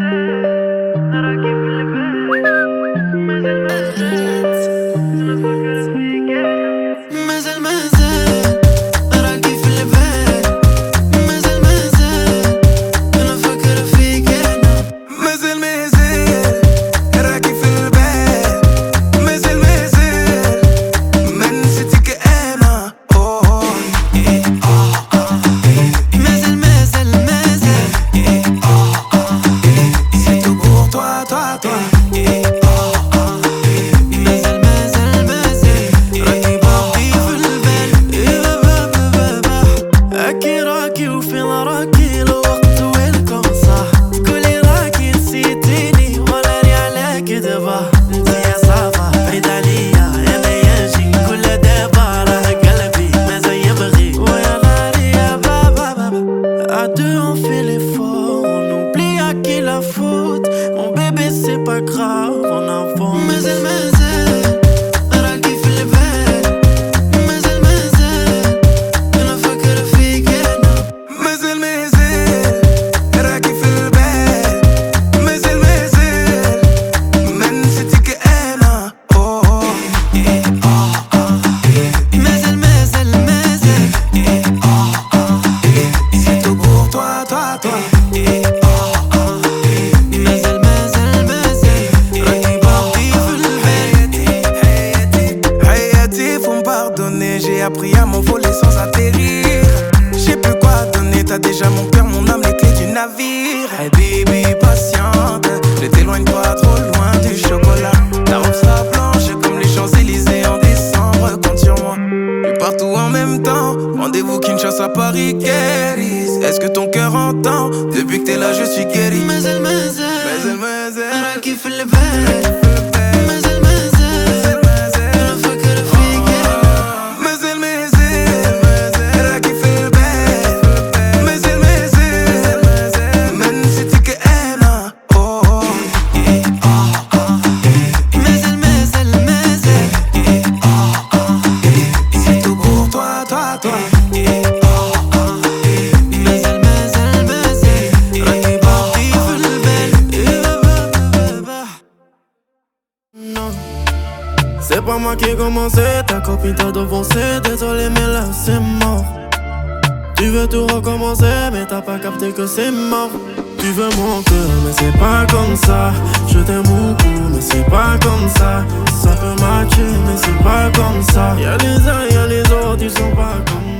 J'ai appris à m'envoler sans atterrir. J'ai plus quoi donner, t'as déjà mon cœur, mon âme, les clés du navire. Hey baby, patiente, ne t'éloigne pas trop loin du chocolat. Ta robe sera blanche comme les Champs-Élysées en décembre, compte sur moi. Puis partout en même temps, rendez-vous Kinshasa, Paris, Kéris. Est-ce que ton cœur entend? Depuis que t'es là, je suis guéri. Mais elle, elle kiffe le bel. C'est pas moi qui ai commencé, ta copine t'a devancé. Désolé mais là c'est mort. Tu veux tout recommencer mais t'as pas capté que c'est mort. Tu veux mon cœur mais c'est pas comme ça. Je t'aime beaucoup mais c'est pas comme ça. Ça peut matcher mais c'est pas comme ça. Y'a les uns y'a les autres, ils sont pas comme